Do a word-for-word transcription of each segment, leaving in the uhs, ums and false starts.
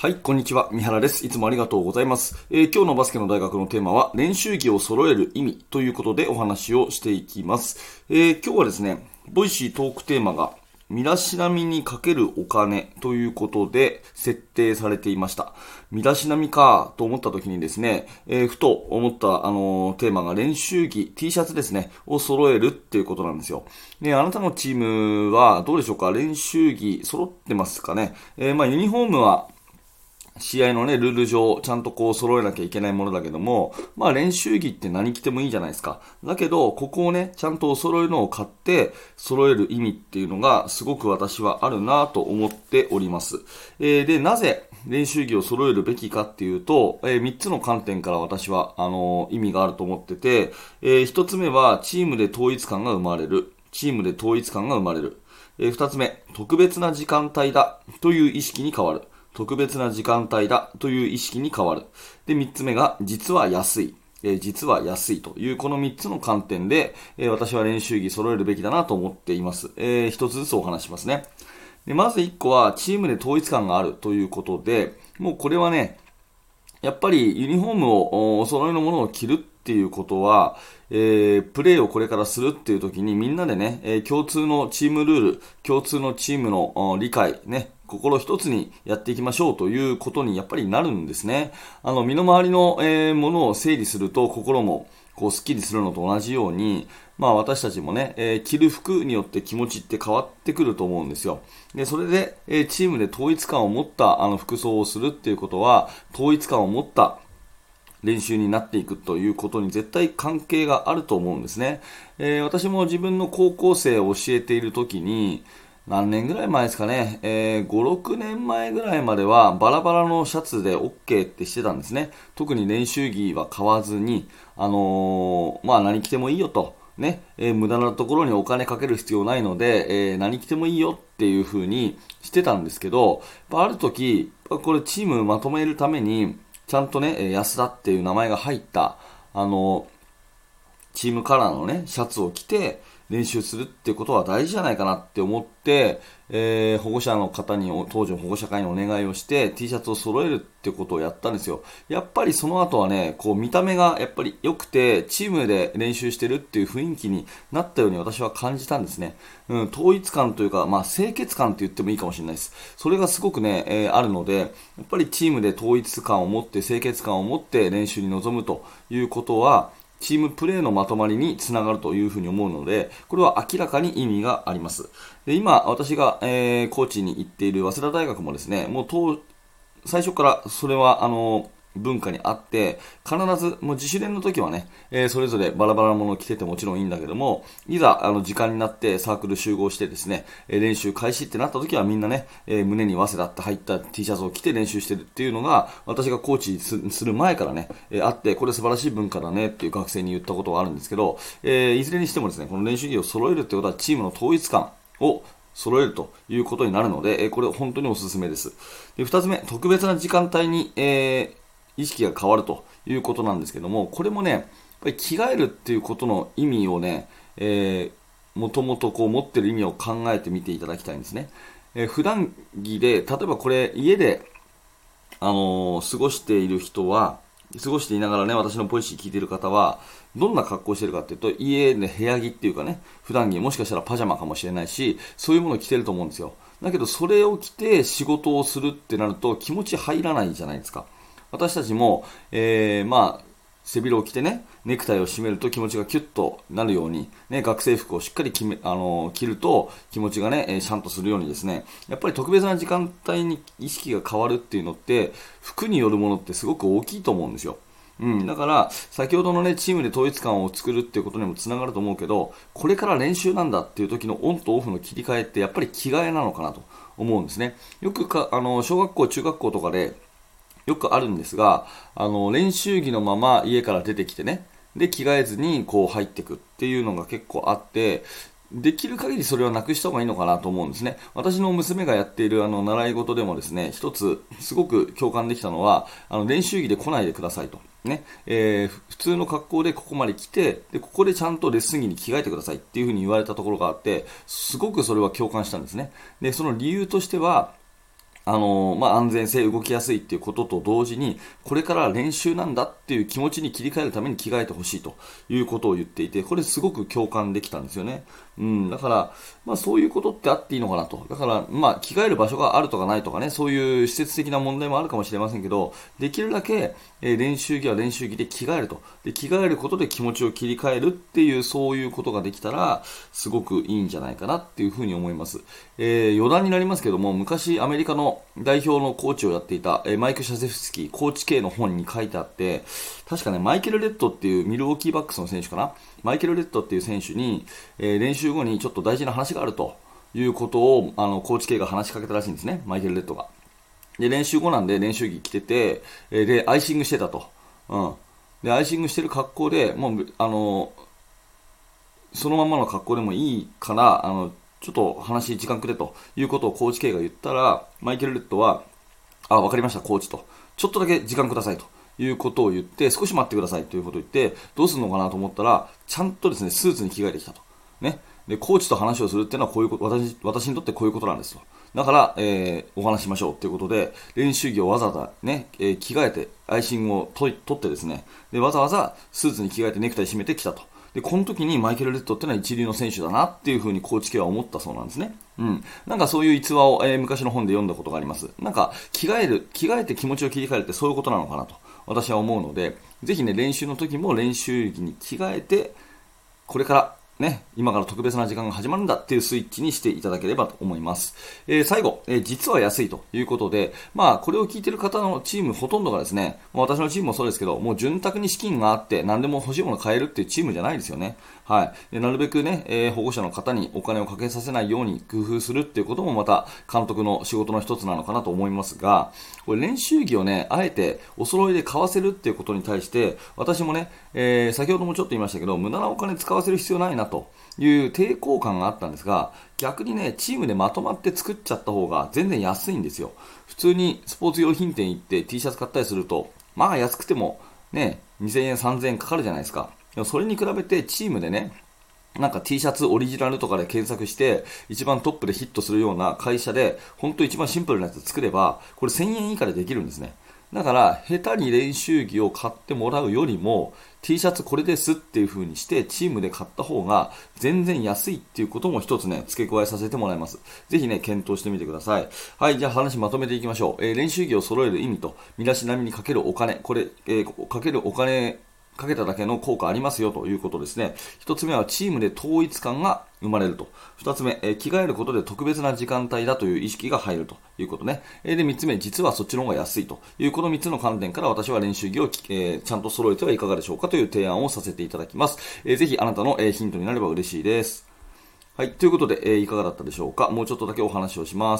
はい、こんにちは。三原です。いつもありがとうございます。えー今日のバスケの大学のテーマは、練習着を揃える意味ということでお話をしていきます。えー今日はですね、ボイシートークテーマが、身だしなみにかけるお金ということで設定されていました。身だしなみかと思った時にですね、えーふと思った、あのーテーマが練習着、T シャツですね、を揃えるっていうことなんですよ。で、あなたのチームはどうでしょうか？練習着揃ってますかね？えーまあユニフォームは試合のね、ルール上、ちゃんとこう揃えなきゃいけないものだけども、まあ練習着って何着てもいいじゃないですか。だけど、ここをね、ちゃんとお揃えるのを買って、揃える意味っていうのが、すごく私はあるなと思っております。えーで、なぜ練習着を揃えるべきかっていうと、えー、みっつの観点から私は、あのー意味があると思ってて、えー、ひとつめは、チームで統一感が生まれる。チームで統一感が生まれる。えー、ふたつめ、特別な時間帯だという意識に変わる。特別な時間帯だという意識に変わる。で、三つ目が、実は安い。えー実は安いというこの三つの観点で、えー私は練習着揃えるべきだなと思っています。えー一つずつお話しますね。で、まず一個は、チームで統一感があるということで、もうこれはね、やっぱりユニフォームをお揃いのものを着るっていうことは、えー、プレーをこれからするっていう時にみんなでね、えー共通のチームルール、共通のチームのお理解、ね、心一つにやっていきましょうということにやっぱりなるんですね。あの、身の回りの、えーものを整理すると心もこうスッキリするのと同じように、まあ私たちもね、えー着る服によって気持ちって変わってくると思うんですよ。で、それで、えーチームで統一感を持ったあの服装をするっていうことは、統一感を持った練習になっていくということに絶対関係があると思うんですね。えー私も自分の高校生を教えているときに、何年ぐらい前ですかね、えー、ご、ろくねんまえぐらいまではバラバラのシャツで OK ってしてたんですね。特に練習着は買わずに、あのーまあ何着てもいいよと。ね、えー無駄なところにお金かける必要ないので、えー何着てもいいよっていう風にしてたんですけど、やっぱある時、これチームまとめるために、ちゃんとね、えー安田っていう名前が入った、あのチームカラーのね、シャツを着て練習するっていうことは大事じゃないかなって思って、えー保護者の方に、当時の保護者会にお願いをして T シャツを揃えるってことをやったんですよ。やっぱりその後はね、こう見た目がやっぱり良くて、チームで練習してるっていう雰囲気になったように私は感じたんですね。うん、統一感というか、まあ清潔感って言ってもいいかもしれないです。それがすごくね、えーあるので、やっぱりチームで統一感を持って、清潔感を持って練習に臨むということは、チームプレーのまとまりにつながるというふうに思うので、これは明らかに意味があります。で今、私が、えーコーチに行っている早稲田大学もですね、もう当最初からそれはあの文化にあって、必ずもう自主練の時はね、えーそれぞれバラバラなものを着ててもちろんいいんだけども、いざあの時間になってサークル集合してですね、えー練習開始ってなった時はみんなね、えー胸に早稲田って入った T シャツを着て練習してるっていうのが、私がコーチすする前からね、えーあって、これ素晴らしい文化だねっていう学生に言ったことがあるんですけど、えーいずれにしてもですね、この練習着を揃えるってことはチームの統一感を揃えるということになるので、えーこれ本当におすすめです。で、二つ目、特別な時間帯に、えー意識が変わるということなんですけども、これもね、やっぱり着替えるっていうことの意味をね、えー、もともとこう持ってる意味を考えてみていただきたいんですね。えー普段着で、例えばこれ家であのー過ごしている人は、過ごしていながらね、私のポリシー聞いている方は、どんな格好をしているかっていうと、家で部屋着っていうかね、普段着、もしかしたらパジャマかもしれないし、そういうものを着てると思うんですよ。だけど、それを着て仕事をするってなると、気持ち入らないじゃないですか。私たちも、えー、まあ、背広を着てね、ネクタイを締めると気持ちがキュッとなるように、ね、学生服をしっかり決め、あのー着ると気持ちがね、えーシャンとするようにですね、やっぱり特別な時間帯に意識が変わるっていうのって、服によるものってすごく大きいと思うんですよ。うん、だから、先ほどのね、チームで統一感を作るっていうことにもつながると思うけど、これから練習なんだっていう時のオンとオフの切り替えって、やっぱり着替えなのかなと思うんですね。よくか、あの、小学校、中学校とかで、よくあるんですが、あの、練習着のまま家から出てきてね、で、着替えずにこう入っていくっていうのが結構あって、できる限りそれはなくした方がいいのかなと思うんですね。私の娘がやっているあの習い事でもですね、一つすごく共感できたのは、あの練習着で来ないでくださいと。ね、えー普通の格好でここまで来て、で、ここでちゃんとレッスン着に着替えてくださいっていうふうに言われたところがあって、すごくそれは共感したんですね。で、その理由としては、 あのーまあ、安全性、動きやすいっていうことと同時に、これから練習なんだっていう気持ちに切り替えるために着替えてほしいということを言っていて、これすごく共感できたんですよね。うん、だから、まあ、そういうことってあっていいのかなと。だから、まあ、着替える場所があるとかないとかね、そういう施設的な問題もあるかもしれませんけど、できるだけ、えー練習着は練習着で着替えると。で、着替えることで気持ちを切り替えるっていう、そういうことができたら、すごくいいんじゃないかなっていうふうに思います。えー余談になりますけども、昔アメリカの代表のコーチをやっていた、えーマイク・シャゼフスキー、コーチ系の本に書いてあって、確かね、マイケル・レッドっていうミルウォーキーバックスの選手かな、マイケル・レッドっていう選手に、えー練習後にちょっと大事な話があるということを、あの、コーチ系が話しかけたらしいんですね、マイケル・レッドが。で、練習後なんで練習着着てて、えーで、アイシングしてたと。うん。で、アイシングしてる格好で、もう、あの、そのままの格好でもいいから、あの、ちょっと話時間くれということをコーチ系が言ったら、マイケル・レッドは、あ、わかりました、コーチと。ちょっとだけ時間くださいということを言って、少し待ってくださいということを言って、どうするのかなと思ったら、ちゃんとですね、スーツに着替えてきたと。ね。で、コーチと話をするっていうのはこういうこと、私、私にとってこういうことなんですと。だから、えー、お話ししましょうということで、練習着をわざわざね、えー着替えて、アイシングを取取ってですね、で、わざわざスーツに着替えてネクタイ締めてきたと。で、この時にマイケル・レッドってのは一流の選手だなっていうふうにコーチ系は思ったそうなんですね。うん。なんかそういう逸話を、えー昔の本で読んだことがあります。なんか、着替える、着替えて気持ちを切り替えるってそういうことなのかなと私は思うので、ぜひね、練習の時も練習着に着替えて、これからね、今から特別な時間が始まるんだっていうスイッチにしていただければと思います。えー最後、えー実は安いということで、まあ、これを聞いている方のチームほとんどがですね、まあ私のチームもそうですけど、もう潤沢に資金があって何でも欲しいものを買えるっていうチームじゃないですよね。はい。でなるべくね、えー保護者の方にお金をかけさせないように工夫するっていうこともまた監督の仕事の一つなのかなと思いますが、これ練習着をね、あえてお揃いで買わせるっていうことに対して、私もね、えー先ほどもちょっと言いましたけど、無駄なお金使わせる必要ないなという抵抗感があったんですが、逆にね、チームでまとまって作っちゃった方が全然安いんですよ。普通にスポーツ用品店行って T シャツ買ったりすると、まあ安くてもね、にせんえん、さんぜんえんかかるじゃないですか。でもそれに比べてチームでね、なんか T シャツオリジナルとかで検索して一番トップでヒットするような会社で本当一番シンプルなやつ作ればこれせんえん以下でできるんですね。だから下手に練習着を買ってもらうよりも T シャツこれですっていう風にしてチームで買った方が全然安いっていうことも一つね付け加えさせてもらいます。ぜひね検討してみてください。はい、じゃあ話まとめていきましょう。えー練習着を揃える意味と身だしなみにかけるお金、これ、えーかけるお金かけただけの効果ありますよということですね。一つ目はチームで統一感が生まれると。二つ目、えー着替えることで特別な時間帯だという意識が入るということね。えーで、三つ目、実はそっちの方が安いというこの三つの観点から私は練習着を、えーちゃんと揃えてはいかがでしょうかという提案をさせていただきます。えーぜひあなたの、えーヒントになれば嬉しいです。はい、ということで、えーいかがだったでしょうか。もうちょっとだけお話をします。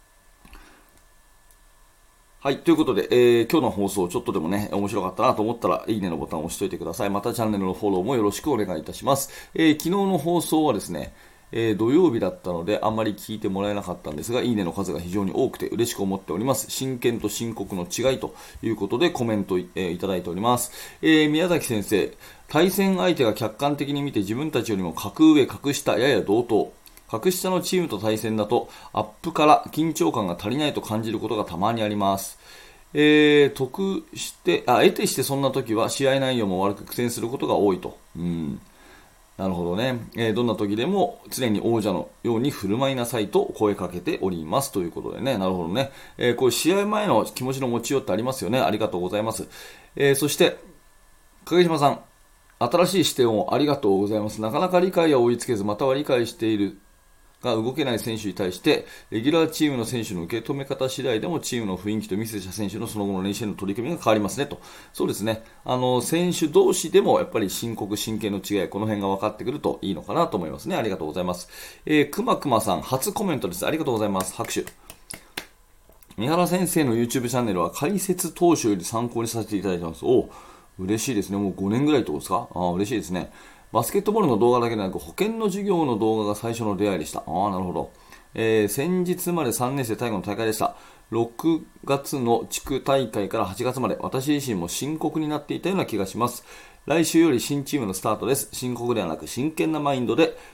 はい。ということで、えー今日の放送ちょっとでもね、面白かったなと思ったら、いいねのボタンを押しておいてください。またチャンネルのフォローもよろしくお願いいたします。えー昨日の放送はですね、えー土曜日だったのであんまり聞いてもらえなかったんですが、いいねの数が非常に多くて嬉しく思っております。真剣と深刻の違いということでコメントい,、えーいただいております。えー宮崎先生、対戦相手が客観的に見て自分たちよりも格上、格下、やや同等。格下のチームと対戦だとアップから緊張感が足りないと感じることがたまにあります。えー、得してあ得てしてそんな時は試合内容も悪く苦戦することが多いと。うん、なるほどね、えーどんな時でも常に王者のように振る舞いなさいと声かけておりますということでね。なるほどね、えーこういう試合前の気持ちの持ちようってありますよね。ありがとうございます。えーそして影島さん、新しい視点をありがとうございます。なかなか理解は追いつけず、または理解しているが動けない選手に対して、レギュラーチームの選手の受け止め方次第でもチームの雰囲気と見せた選手のその後の練習の取り組みが変わりますねと。そうですね。あの、選手同士でもやっぱり深刻、真剣の違い、この辺が分かってくるといいのかなと思いますね。ありがとうございます。えー、くまくまさん、初コメントです。ありがとうございます。拍手。三原先生の YouTube チャンネルは解説当初より参考にさせていただいてます。お嬉しいですね。もうごねんぐらいってことですか。あ嬉しいですね。バスケットボールの動画だけでなく保険の授業の動画が最初の出会いでした。ああ、なるほど。えー、先日までさんねん生最後の大会でした。ろくがつの地区大会からはちがつまで私自身も深刻になっていたような気がします。来週より新チームのスタートです。深刻ではなく真剣なマインドで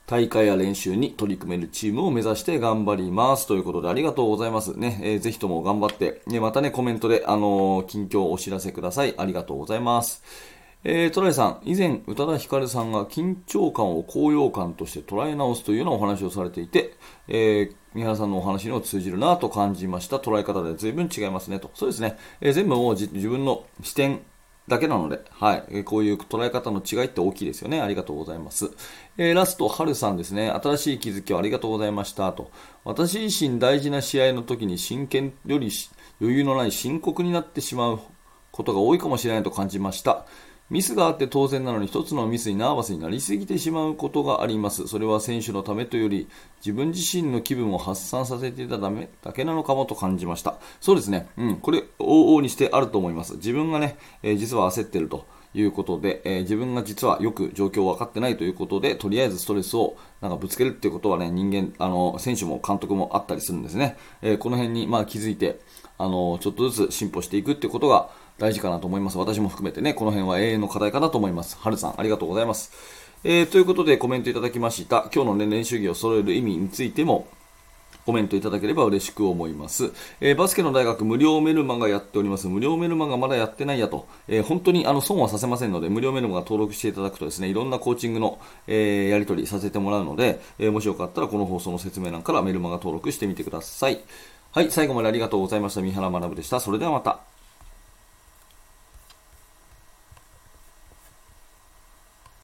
大会や練習に取り組めるチームを目指して頑張ります。ということでありがとうございます。ね、えー、ぜひとも頑張って、ね、またね、コメントで、あのー、近況をお知らせください。ありがとうございます。えー、トライさん、以前、宇多田ヒカルさんが緊張感を高揚感として捉え直すというようなお話をされていて、えー、三原さんのお話にも通じるなと感じました。捉え方で随分違いますねと。そうですね。えー、全部もう自分の視点だけなので、はい、えー、こういう捉え方の違いって大きいですよね。ありがとうございます。えー、ラスト、はるさんですね。新しい気づきをありがとうございましたと。私自身大事な試合の時に真剣より余裕のない深刻になってしまうことが多いかもしれないと感じました。ミスがあって当然なのに一つのミスにナーバスになりすぎてしまうことがあります。それは選手のためというより自分自身の気分を発散させていたためだけなのかもと感じました。そうですね。うん。これ往々にしてあると思います。自分がね、えー、実は焦っているということで、えー、自分が実はよく状況を分かってないということで、とりあえずストレスをなんかぶつけるっていうことはね、人間、あの、選手も監督もあったりするんですね。えー、この辺にまあ気づいて、あの、ちょっとずつ進歩していくっていうことが大事かなと思います。私も含めてね、この辺は永遠の課題かなと思います。はるさん、ありがとうございます。えー、ということでコメントいただきました。今日の、ね、練習着を揃える意味についても、コメントいただければ嬉しく思います。えー、バスケの大学無料メルマガやっております。無料メルマガまだやってないやと。えー、本当にあの損はさせませんので、無料メルマガ登録していただくとですね、いろんなコーチングの、えー、やり取りさせてもらうので、えー、もしよかったらこの放送の説明欄からメルマガ登録してみてください。はい、最後までありがとうございました。三原学でした。それではまた。